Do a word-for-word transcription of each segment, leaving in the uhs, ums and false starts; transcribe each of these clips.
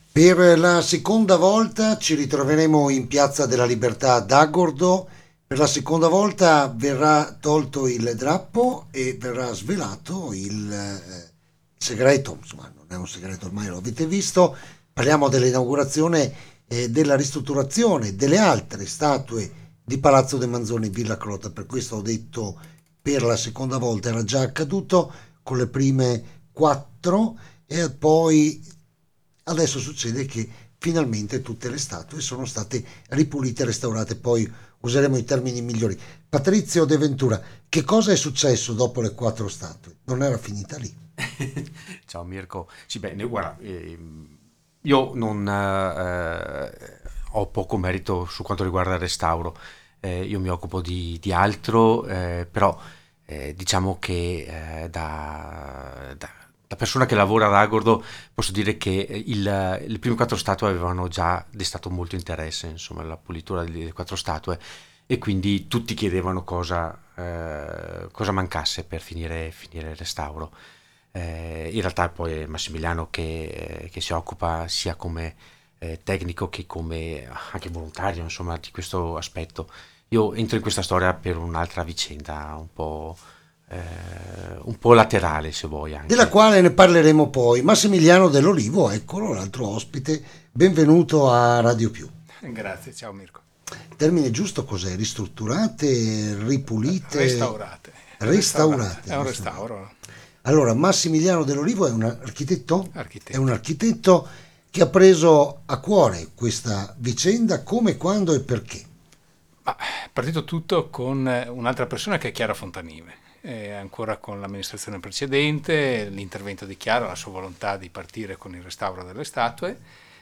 Per la seconda volta ci ritroveremo in Piazza della Libertà ad Agordo. Per la seconda volta verrà tolto il drappo e verrà svelato il eh, segreto. Insomma, non è un segreto, ormai lo avete visto. Parliamo dell'inaugurazione e della ristrutturazione delle altre statue di Palazzo De Manzoni in Villa Crota. Per questo ho detto per la seconda volta, era già accaduto con le prime quattro e poi adesso succede che finalmente tutte le statue sono state ripulite e restaurate. Poi useremo i termini migliori. Patrizio De Ventura, che cosa è successo dopo le quattro statue? Non era finita lì. Ciao Mirko. Sì, beh, ne- guarda, ehm, io non eh, ho poco merito su quanto riguarda il restauro. Eh, io mi occupo di, di altro, eh, però eh, diciamo che eh, da, da- da persona che lavora ad Agordo posso dire che il- le prime quattro statue avevano già destato molto interesse, insomma, la pulitura delle quattro statue, e quindi tutti chiedevano cosa, eh, cosa mancasse per finire, finire il restauro. Eh, in realtà poi è Massimiliano che, che si occupa sia come eh, tecnico che come anche volontario, insomma, di questo aspetto. Io entro in questa storia per un'altra vicenda un po', eh, un po' laterale, se vuoi Della anche. quale ne parleremo poi. Massimiliano Dell'Olivo, eccolo, l'altro ospite. Benvenuto a Radio Più. Grazie, ciao Mirko. Il termine giusto cos'è? Ristrutturate, ripulite, Restaurate, restaurate, restaurate, è un restaurate. restauro Allora, Massimiliano Dell'Olivo è un architetto, è un architetto. architetto che ha preso a cuore questa vicenda, come, quando e perché. Ma è partito tutto con eh, un'altra persona che è Chiara Fontanive. Eh, ancora con l'amministrazione precedente, l'intervento di Chiara, la sua volontà di partire con il restauro delle statue,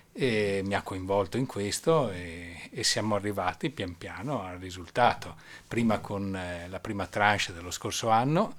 e mi ha coinvolto in questo e, e siamo arrivati pian piano al risultato. Prima con eh, la prima tranche dello scorso anno,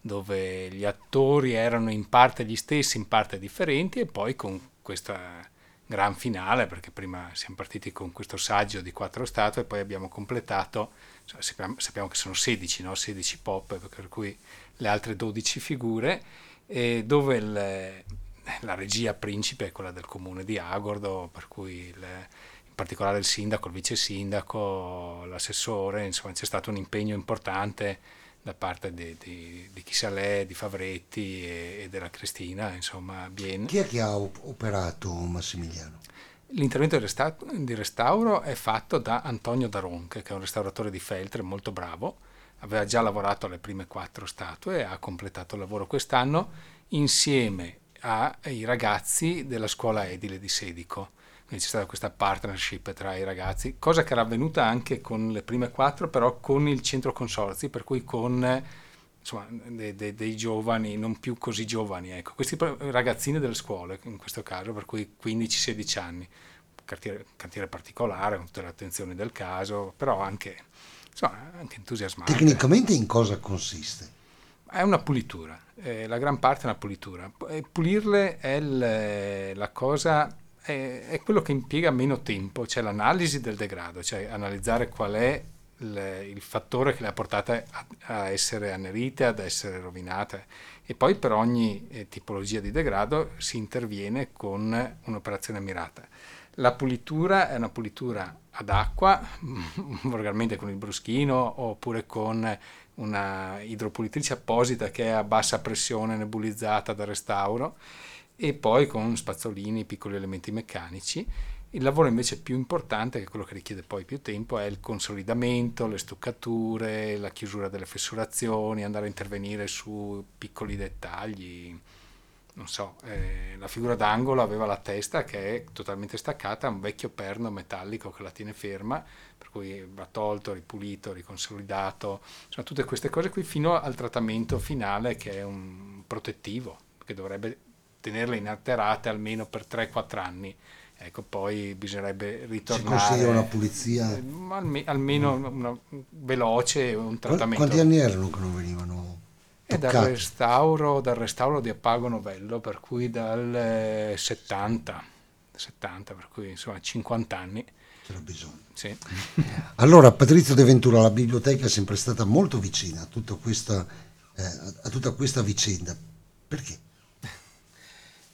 dove gli attori erano in parte gli stessi, in parte differenti, e poi con questa gran finale, perché prima siamo partiti con questo saggio di quattro statue e poi abbiamo completato, cioè, sappiamo, sappiamo che sono sedici, no? sedici pop, per cui le altre dodici figure, e dove il- la regia principe è quella del comune di Agordo, per cui il- in particolare il sindaco, il vice sindaco, l'assessore, insomma c'è stato un impegno importante da parte di, di, di Chisalè, di Favretti e, e della Cristina, insomma, Bien. Chi è che ha op- operato Massimiliano? L'intervento di, resta- di restauro è fatto da Antonio Daronche, che è un restauratore di Feltre molto bravo, aveva già lavorato alle prime quattro statue e ha completato il lavoro quest'anno insieme ai ragazzi della scuola edile di Sedico. Quindi c'è stata questa partnership tra i ragazzi, cosa che era avvenuta anche con le prime quattro, però con il centro consorzi, per cui con insomma, dei, dei- dei giovani, non più così giovani, ecco, questi pro- ragazzini delle scuole in questo caso, per cui quindici sedici anni, cantiere, cantiere particolare, con tutte le attenzioni del caso, però anche, insomma, anche entusiasmante. Tecnicamente in cosa consiste? È una pulitura, eh, la gran parte è una pulitura. E pulirle è il- la cosa, è, è quello che impiega meno tempo, cioè l'analisi del degrado, cioè analizzare qual è il, il fattore che le ha portate a, a essere annerite, ad essere rovinate. E poi per ogni eh, tipologia di degrado si interviene con un'operazione mirata. La pulitura è una pulitura ad acqua, volgarmente con il bruschino, oppure con una idropulitrice apposita che è a bassa pressione nebulizzata da restauro, e poi con spazzolini, piccoli elementi meccanici. Il lavoro invece più importante, che è quello che richiede poi più tempo, è il consolidamento, le stuccature, la chiusura delle fessurazioni, andare a intervenire su piccoli dettagli. Non so, eh, la figura d'angolo aveva la testa che è totalmente staccata, un vecchio perno metallico che la tiene ferma, per cui va tolto, ripulito, riconsolidato, insomma tutte queste cose qui fino al trattamento finale, che è un protettivo, che dovrebbe tenerle inalterate almeno per tre quattro anni. Ecco, poi bisognerebbe Si consiglia una ritornare pulizia. eh, alme- almeno una- veloce, un Qu- Quanti trattamento. anni erano che non venivano È dal toccate? restauro, dal restauro di Appago Novello, per cui dal eh, settanta, settanta, per cui insomma cinquanta anni. C'era bisogno. Sì. Allora, Patrizio De Ventura, la biblioteca è sempre stata molto vicina a tutta questa, eh, a tutta questa vicenda. Perché?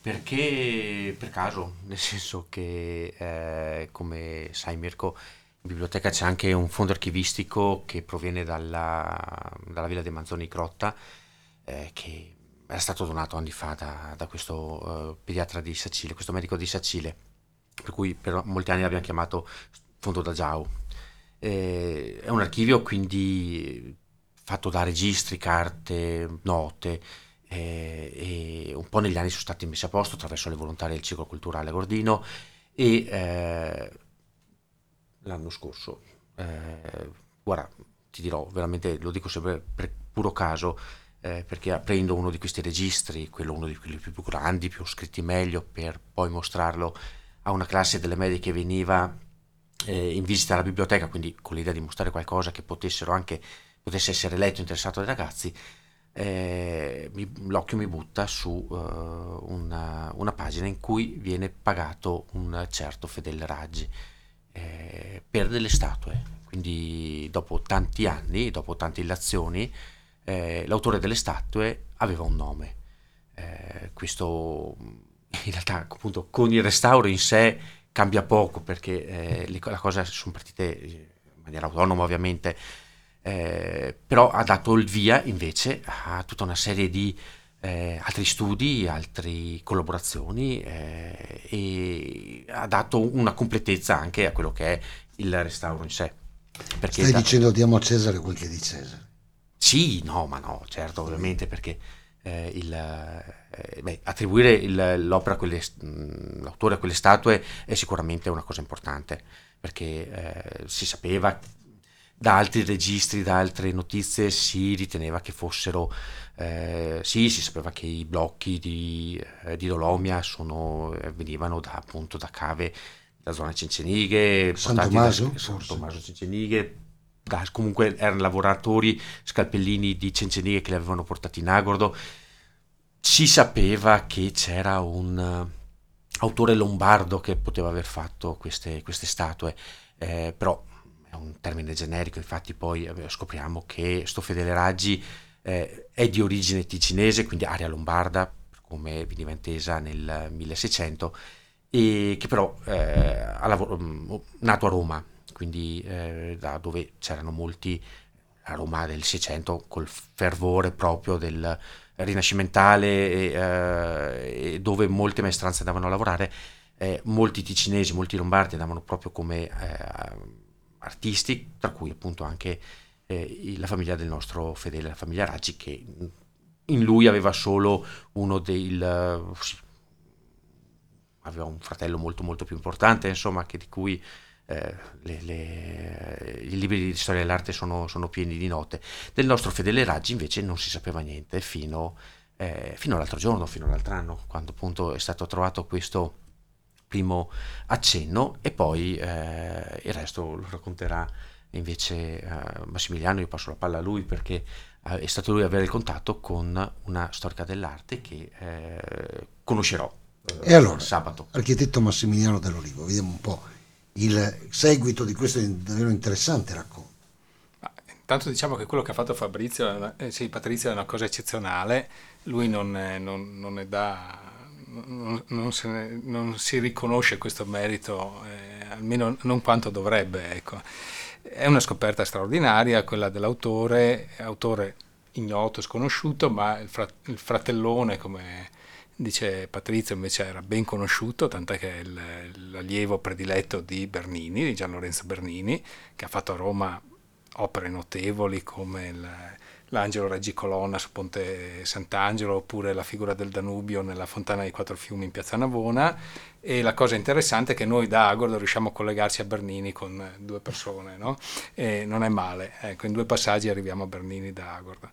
Perché per caso, nel senso che, eh, come sai Mirko, in biblioteca c'è anche un fondo archivistico che proviene dalla, dalla Villa dei Manzoni Grotta, eh, che era stato donato anni fa da, da questo eh, pediatra di Sacile, questo medico di Sacile, per cui per molti anni l'abbiamo chiamato Fondo da Giau. Eh, è un archivio quindi fatto da registri, carte, note, eh, e un po' negli anni sono stati messi a posto attraverso le volontarie del ciclo culturale Gordino e eh, l'anno scorso, eh, guarda, ti dirò, veramente lo dico sempre per puro caso, eh, perché aprendo uno di questi registri, quello uno di quelli più grandi, più scritti meglio, per poi mostrarlo a una classe delle medie che veniva eh, in visita alla biblioteca, quindi con l'idea di mostrare qualcosa che potessero anche potesse essere letto e interessato dai ragazzi, eh, mi- l'occhio mi butta su eh, una, una pagina in cui viene pagato un certo Fedele Raggi eh, per delle statue. Quindi dopo tanti anni, dopo tante illazioni, eh, l'autore delle statue aveva un nome. Eh, questo in realtà appunto con il restauro in sé cambia poco perché eh, le, la cosa sono partite in maniera autonoma ovviamente, eh, però ha dato il via invece a tutta una serie di eh, altri studi, altre collaborazioni eh, e ha dato una completezza anche a quello che è il restauro in sé. Perché Stai da, dicendo diamo a Cesare quel che è di Cesare. sì, no, ma no, certo, ovviamente, perché eh, il, eh, beh, attribuire il- l'opera a quelle, mh, l'autore a quelle statue è sicuramente una cosa importante, perché eh, si sapeva da altri registri, da altre notizie, si riteneva che fossero, eh, sì, si sapeva che i blocchi di, eh, di Dolomia sono, eh, venivano da, appunto da cave della zona Cencenighe, San portati da Tommaso, San forse? Tommaso Cencenighe, da- comunque erano lavoratori scalpellini di Cencenighe che li avevano portati in Agordo. Si sapeva che c'era un eh, autore lombardo che poteva aver fatto queste, queste statue, eh, però è un termine generico, infatti poi eh, scopriamo che sto Fedele Raggi eh, è di origine ticinese, quindi area lombarda, come veniva intesa nel milleseicento, e che però eh, ha lavor- mh, nato a Roma, quindi eh, da dove c'erano molti, a Roma del Seicento, col fervore proprio del rinascimentale, e, eh, e dove molte maestranze andavano a lavorare, eh, molti ticinesi, molti lombardi andavano proprio come eh, artisti, tra cui appunto anche eh, la famiglia del nostro Fedele, la famiglia Raggi, che in lui aveva solo uno dei... il- sì, aveva un fratello molto molto più importante, insomma, che di cui eh, le- le- i libri di storia dell'arte sono, sono pieni di note. Del nostro Fedele Raggi invece non si sapeva niente fino, eh, fino all'altro giorno, fino all'altro anno, quando appunto è stato trovato questo primo accenno e poi eh, il resto lo racconterà invece eh, Massimiliano. Io passo la palla a lui perché eh, è stato lui a avere il contatto con una storica dell'arte che eh, conoscerò E eh, allora, sabato. architetto Massimiliano Dell'Olivo, vediamo un po' il seguito di questo davvero interessante racconto. Ma intanto diciamo che quello che ha fatto Fabrizio, è una- eh, sì, Patrizio è una cosa eccezionale, lui non, è- non- non ne dà, non, non se ne- non si riconosce questo merito, eh, almeno non quanto dovrebbe, ecco. È una scoperta straordinaria quella dell'autore, autore ignoto, sconosciuto, ma il, fra- il fratellone, come dice Patrizio, invece era ben conosciuto, tant'è che è il- l'allievo prediletto di Bernini, di Gian Lorenzo Bernini, che ha fatto a Roma opere notevoli come il- l'Angelo Reggicolonna su Ponte Sant'Angelo, oppure la figura del Danubio nella Fontana dei Quattro Fiumi in Piazza Navona. E la cosa interessante è che noi da Agordo riusciamo a collegarci a Bernini con due persone, no? E non è male, ecco, in due passaggi arriviamo a Bernini da Agordo.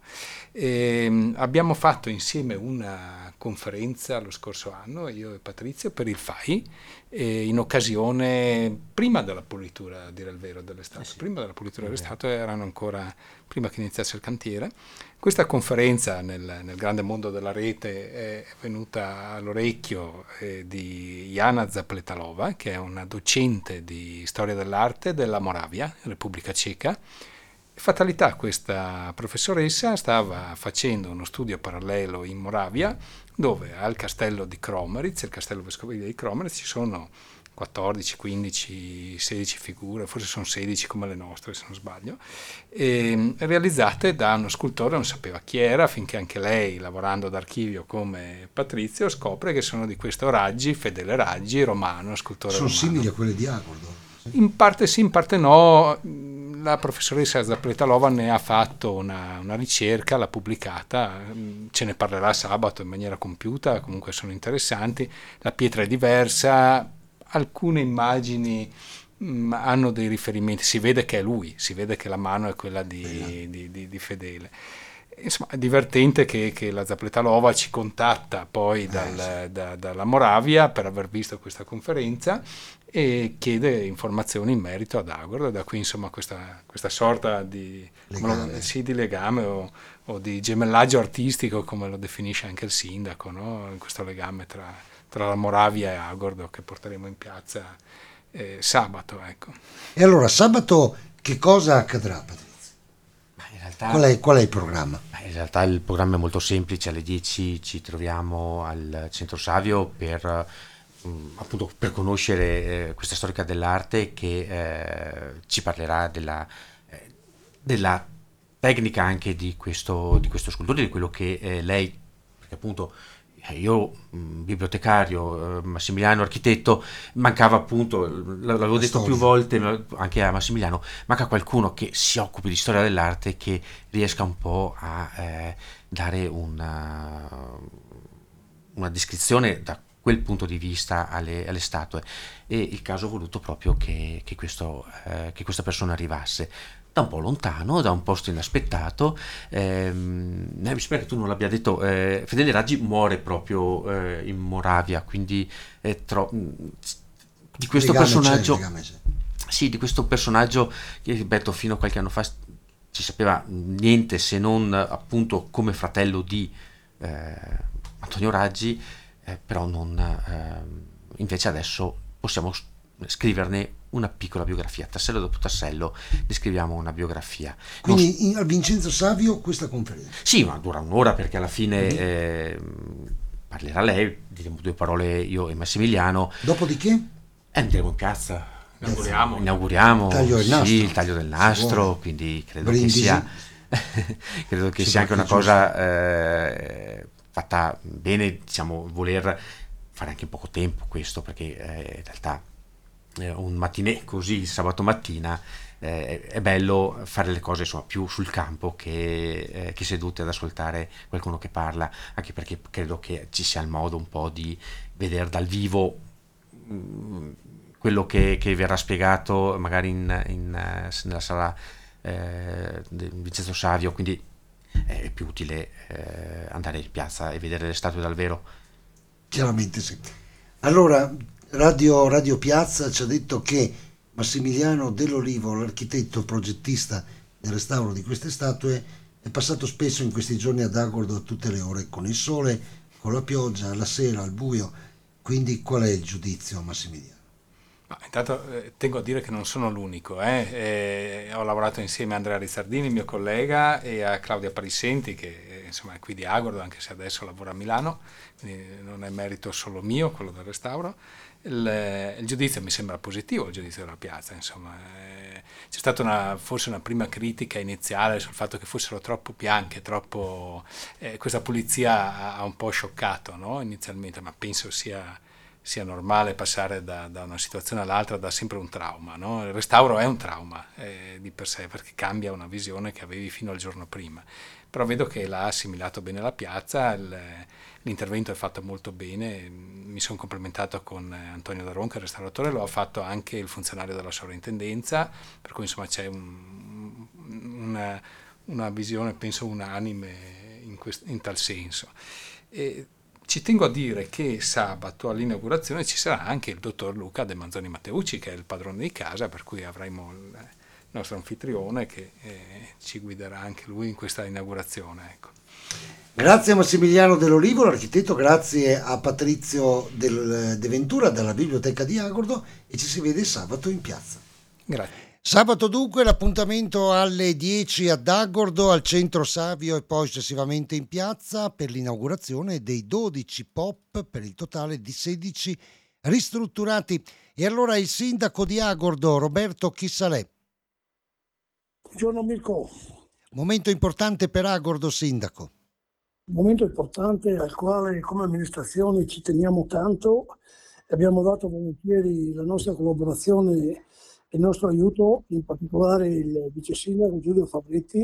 E abbiamo fatto insieme una conferenza lo scorso anno, io e Patrizio, per il F A I, e in occasione, prima della pulitura, a dire il vero, dell'estate, Eh sì, prima della pulitura è vero. dell'estate, erano ancora prima che iniziasse il cantiere. Questa conferenza nel, nel grande mondo della rete è venuta all'orecchio eh, di Jana Zapletalova, che è una docente di storia dell'arte della Moravia, Repubblica Ceca, Fatalità, questa professoressa stava facendo uno studio parallelo in Moravia, dove al castello di Kromeritz, il castello vescovile di Kromeritz, ci sono quattordici, quindici, sedici figure, forse sono sedici come le nostre se non sbaglio, e realizzate da uno scultore, non sapeva chi era, finché anche lei, lavorando d'archivio come Patrizio, scopre che sono di questo Raggi, Fedele Raggi, romano, scultore Sono romano. simili a quelle di Agordo? In parte sì, in parte no. La professoressa Zapletalova ne ha fatto una, una ricerca, l'ha pubblicata, ce ne parlerà sabato in maniera compiuta, comunque sono interessanti. La pietra è diversa, alcune immagini mh, hanno dei riferimenti, si vede che è lui, si vede che la mano è quella di, di, di, di Fedele. Insomma, è divertente che, che la Zapletalova ci contatta poi dal, da, dalla Moravia per aver visto questa conferenza e chiede informazioni in merito ad Agordo, da qui insomma questa, questa sorta di legame, lo, sì, di legame o, o di gemellaggio artistico, come lo definisce anche il sindaco, no? Questo legame tra, tra la Moravia e Agordo che porteremo in piazza eh, sabato. Ecco. E allora sabato che cosa accadrà, Patrizio? In realtà, qual, è, qual è il programma? In realtà il programma è molto semplice, alle dieci ci troviamo al Centro Savio per appunto per conoscere eh, questa storica dell'arte che eh, ci parlerà della, eh, della tecnica anche di questo, di questo scultore, di quello che eh, lei, perché appunto eh, io mh, bibliotecario, eh, Massimiliano architetto, mancava appunto, l'avevo detto storia. più volte anche a Massimiliano, manca qualcuno che si occupi di storia dell'arte, che riesca un po' a eh, dare una, una descrizione da quel punto di vista alle, alle statue, e il caso ha voluto proprio che, che, questo, eh, che questa persona arrivasse da un po' lontano, da un posto inaspettato. ehm, mi spero che tu non l'abbia detto, eh, Fedele Raggi muore proprio eh, in Moravia, quindi eh, tro- di questo legame personaggio legame, sì, di questo personaggio che ripeto fino a qualche anno fa si sapeva niente se non appunto come fratello di eh, Antonio Raggi. Eh, però non eh, invece adesso possiamo scriverne una piccola biografia, tassello dopo tassello descriviamo una biografia. Quindi non... in, a Vincenzo Savio questa conferenza? Sì, ma dura un'ora, perché alla fine mm-hmm. eh, parlerà lei, diremo due parole io e Massimiliano, dopodiché? E andremo in piazza, inauguriamo, inauguriamo il taglio del sì, nastro, il taglio del nastro, quindi credo Brindisi. che sia credo che sia anche una cosa eh, fatta bene, diciamo, voler fare anche in poco tempo questo, perché eh, in realtà eh, un mattinè così sabato mattina eh, è bello fare le cose insomma più sul campo che, eh, che seduti ad ascoltare qualcuno che parla, anche perché credo che ci sia il modo un po' di vedere dal vivo mh, quello che, che verrà spiegato magari in, in, nella sala eh, di Vincenzo Savio, quindi è più utile eh, andare in piazza e vedere le statue dal vero. Chiaramente sì. Allora Radio, Radio Piazza ci ha detto che Massimiliano Dell'Olivo, l'architetto progettista del restauro di queste statue, è passato spesso in questi giorni ad Agordo a tutte le ore, con il sole, con la pioggia, la sera, al buio. Quindi qual è il giudizio, Massimiliano? Ma intanto eh, tengo a dire che non sono l'unico, eh. Eh, ho lavorato insieme a Andrea Rizzardini, mio collega, e a Claudia Parisenti, che eh, insomma è qui di Agordo, anche se adesso lavora a Milano, quindi non è merito solo mio quello del restauro. Il, il giudizio mi sembra positivo, il giudizio della piazza, insomma. Eh, c'è stata una, forse una prima critica iniziale sul fatto che fossero troppo bianche, troppo... Eh, questa pulizia ha, ha un po' scioccato, no? Inizialmente, ma penso sia... sia normale passare da, da una situazione all'altra, da sempre un trauma, no? Il restauro è un trauma eh, di per sé, perché cambia una visione che avevi fino al giorno prima, però vedo che l'ha assimilato bene la piazza, il, l'intervento è fatto molto bene, mi sono complimentato con Antonio Daron, che è il restauratore, lo ha fatto anche il funzionario della sovrintendenza, per cui insomma c'è un, una, una visione penso unanime in, quest, in tal senso. E, ci tengo a dire che sabato all'inaugurazione ci sarà anche il dottor Luca De Manzoni Matteucci, che è il padrone di casa, per cui avremo il nostro anfitrione che eh, ci guiderà anche lui in questa inaugurazione. Ecco. Grazie a Massimiliano Dell'Olivo, l'architetto, grazie a Patrizio del, De Ventura dalla Biblioteca di Agordo, e ci si vede sabato in piazza. Grazie. Sabato dunque l'appuntamento alle dieci a Dagordo, al centro Savio e poi successivamente in piazza per l'inaugurazione dei dodici P O P per il totale di sedici ristrutturati. E allora il sindaco di Agordo, Roberto Chissalè. Buongiorno Mirko, Momento importante per Agordo, sindaco. un momento importante al quale come amministrazione ci teniamo tanto. Abbiamo dato volentieri la nostra collaborazione e il nostro aiuto, in particolare il vice sindaco Giulio Fabretti,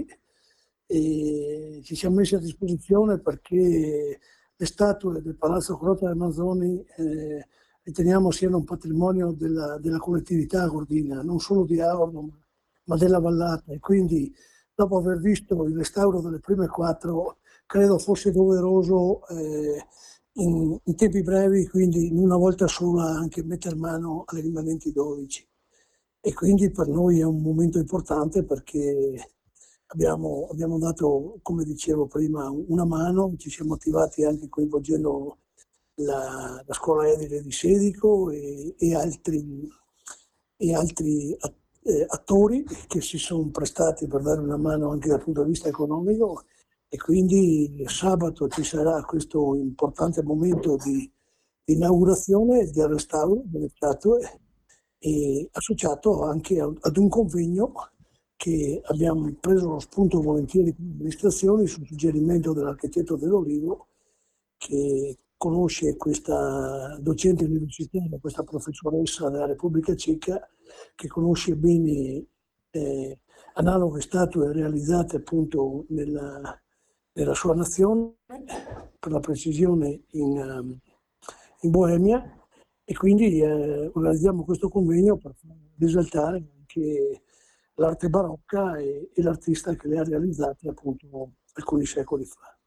e ci siamo messi a disposizione perché le statue del Palazzo Crota delle Manzoni eh, riteniamo siano un patrimonio della, della collettività agordina, non solo di Agordo, ma, ma della vallata. E quindi, dopo aver visto il restauro delle prime quattro, credo fosse doveroso eh, in, in tempi brevi, quindi in una volta sola, anche mettere mano alle rimanenti dodici. E quindi per noi è un momento importante perché abbiamo, abbiamo dato, come dicevo prima, una mano, ci siamo attivati anche coinvolgendo la, la scuola edile di Sedico e, e altri, e altri a- eh, attori che si sono prestati per dare una mano anche dal punto di vista economico. E quindi sabato ci sarà questo importante momento di, di inaugurazione e di restauro delle statue, e associato anche a- ad un convegno che abbiamo preso lo spunto volentieri come amministrazioni sul suggerimento dell'architetto Dell'Olivo, che conosce questa docente universitaria, questa professoressa della Repubblica Ceca, che conosce bene eh, analoghe statue realizzate appunto nella, nella sua nazione, per la precisione in, ehm, in Boemia, e quindi eh, organizziamo questo convegno per far risaltare anche l'arte barocca e, e l'artista che le ha realizzate appunto alcuni secoli fa.